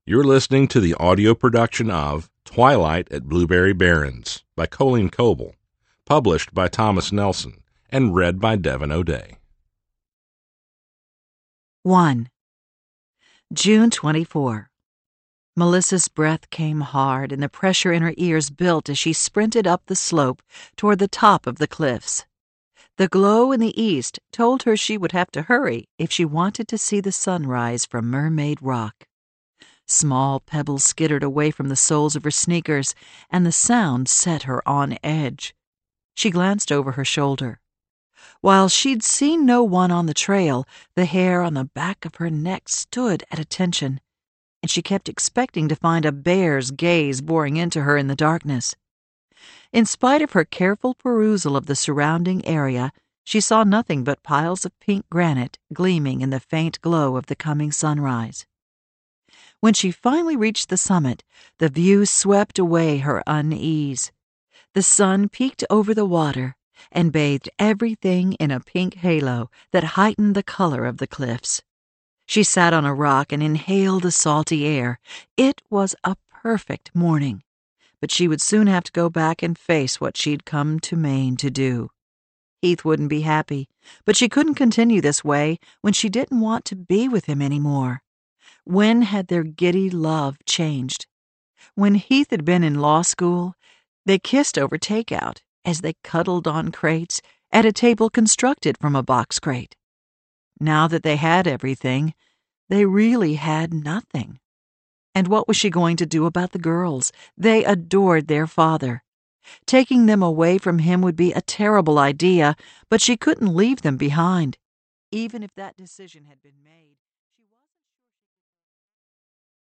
You're listening to the audio production of Twilight at Blueberry Barrens by Colleen Coble, published by Thomas Nelson, and read by Devin O'Day. 1. June 24. Melissa's breath came hard and the pressure in her ears built as she sprinted up the slope toward the top of the cliffs. The glow in the east told her she would have to hurry if she wanted to see the sunrise from Mermaid Rock. Small pebbles skittered away from the soles of her sneakers, and the sound set her on edge. She glanced over her shoulder. While she'd seen no one on the trail, the hair on the back of her neck stood at attention, and she kept expecting to find a bear's gaze boring into her in the darkness. In spite of her careful perusal of the surrounding area, she saw nothing but piles of pink granite gleaming in the faint glow of the coming sunrise. When she finally reached the summit, the view swept away her unease. The sun peeked over the water and bathed everything in a pink halo that heightened the color of the cliffs. She sat on a rock and inhaled the salty air. It was a perfect morning, but she would soon have to go back and face what she'd come to Maine to do. Heath wouldn't be happy, but she couldn't continue this way when she didn't want to be with him anymore. When had their giddy love changed? When Heath had been in law school, they kissed over takeout as they cuddled on crates at a table constructed from a box crate. Now that they had everything, they really had nothing. And what was she going to do about the girls? They adored their father. Taking them away from him would be a terrible idea, but she couldn't leave them behind, even if that decision had been made.